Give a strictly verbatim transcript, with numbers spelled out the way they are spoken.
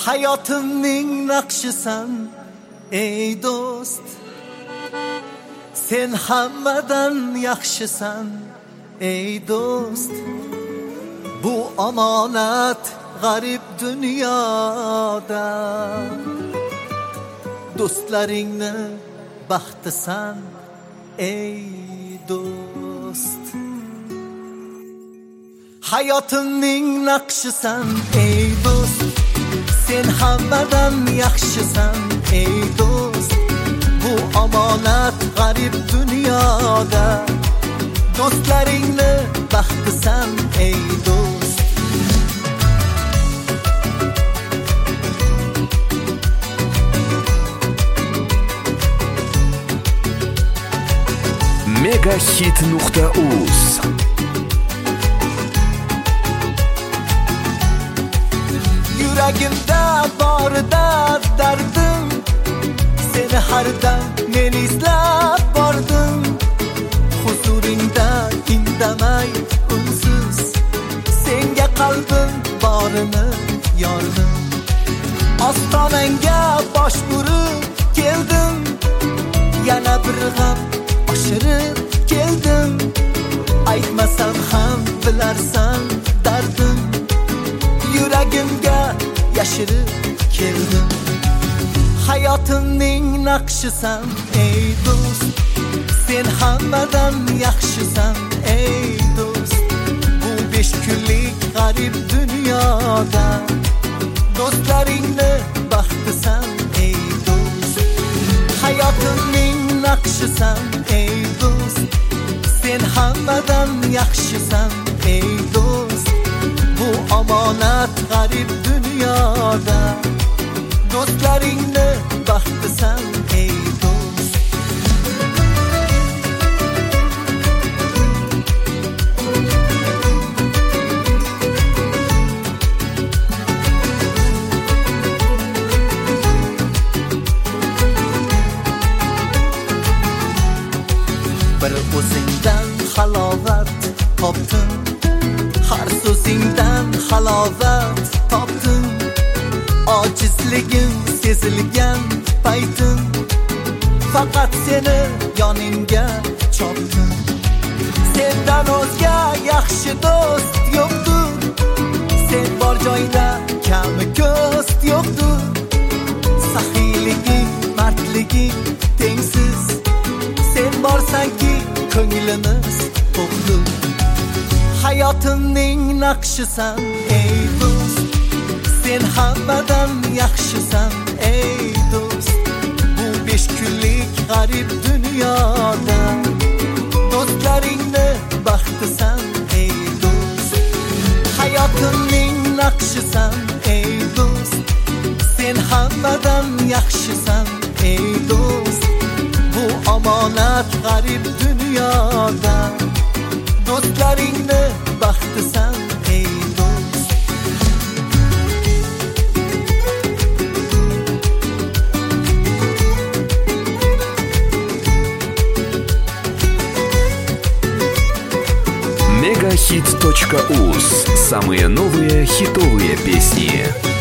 Hayotimning naqshisan ey do'st, sen hammadan yaxshisan ey do'st. Bu omonat g'arib dunyoda, do'stlaringni baxtisan ey do'st. Hayotimning naqshisan ey do'st, sen hammadan yaxshisan ey do'st. Bu omonat g'arib dunyoda, do'stlaringni baxtisan ey do'st. megahit nuqta uz Yuragimda borida dardim, seni har dam men izlab bordim. Huzuringda indamay unsiz, senga qalbim borini yordim. Ostonangga bosh urib keldim, yana bir g'am oshirib keldim. Aytmasam ham bilarsan dardim, yuragimga yashirib keldim. Hayotimning naqshisan ey do'st, sen hammadan yaxshisan ey do'st. Bu besh kunlik g'arib dunyoda, do'stlaringni baxtisan ey do'st. Hayotimning naqshisan ey do'st, sen hammadan yaxshisan ey do'st. Bu omonat g'arib dunyoda, do'stlaringni baxtisan ey do'st. Bir o'zingdan halovat topdim, har so'zingdan halovat topdim. Ojizligim sezilgan paytim, faqat seni yoningga chopdim. Sendan o'zga yaxshi do'st yo'qdir, sen bor joyda kami ko'st yo'qdir. Saxiyliging, mardliging tengsiz, sen borsanki ko'nglimiz to'qdir. Hayotimning naqshisan ey do'st, sen hammadan yaxshisan ey do'st. Bu besh kunlik g'arib dunyoda, do'stlaringni baxtisan ey do'st. Hayotimning naqshisan ey do'st, sen hammadan yaxshisan ey do'st. Bu omonat g'arib dunyoda, do'stlaringni baxtisan ey do'st. megahit точка уз. Самые новые хитовые песни.